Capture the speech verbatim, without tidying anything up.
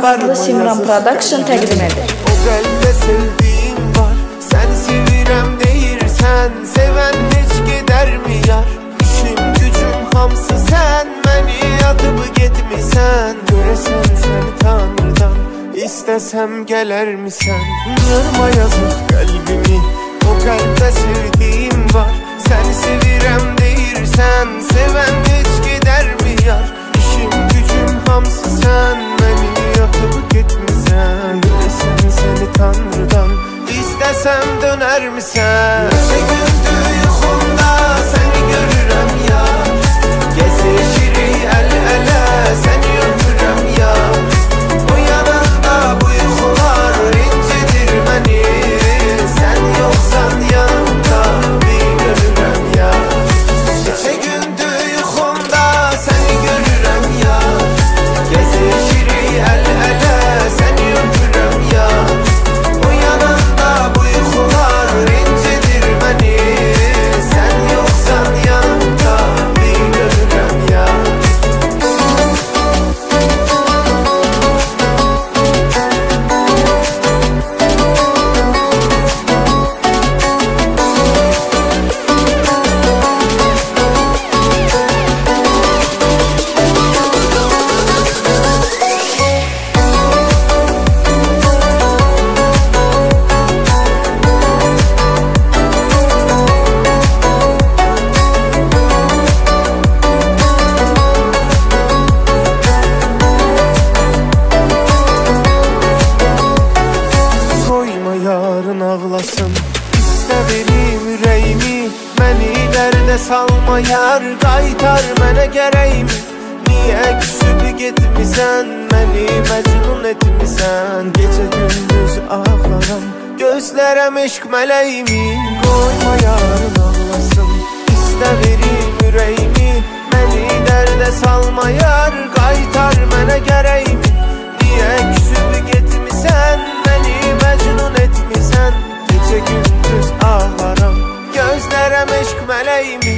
Avazlı Simran Production təqdim edir. O qəlbdə sevdiğim var, sən sevirəm deyirsən, sevən heç gedərmi yar? İşim gücüm hamısı sən, məni atıp getmisən. Görəsən səni Tanrıdan, istəsəm gələrmisən? Yorma yazıq qəlbimi, o qəlbdə sevdiğim var, səni sevirəm deyirsən, sevən heç gedərmi yar? İşim gücüm hamısı sən, məni atıp getmisən. Görəsən səni Tanrıdan, istəsəm dönərmisən? Neçə gündür yuxumda səni görürəm yar, gəzişirik əl-ələ, səni öpürəm yar. O yanında bu yuxular incidir məni, sən yoxsan yanımda bir görürəm yar. Neçə gündür yuxumda səni görürəm yar, gəzişirik əl-ələ, səni öpürəm yar. O yanında bu yuxular incidir məni, sən yoxsan yanımda bir görürəm yar. Koyma yarın ağlasın, istə verim ürəyimi, məni ilərdə salma yar, qaytar mənə gərəyimi. Niyə küsüb getmisən, məni məcnun etmisən? Gecə gündüz ağlaram, gözlərəm eşq mələyimi. Koyma yarın ağlasın, istə verim ürəyimi, məni ilərdə salma yar, qaytar mənə gərəyimi. Niyə küsüb getmisən, məni məcnun etmisən? Gecə gündüz ağlaram, gözlərəm eşq mələyimi.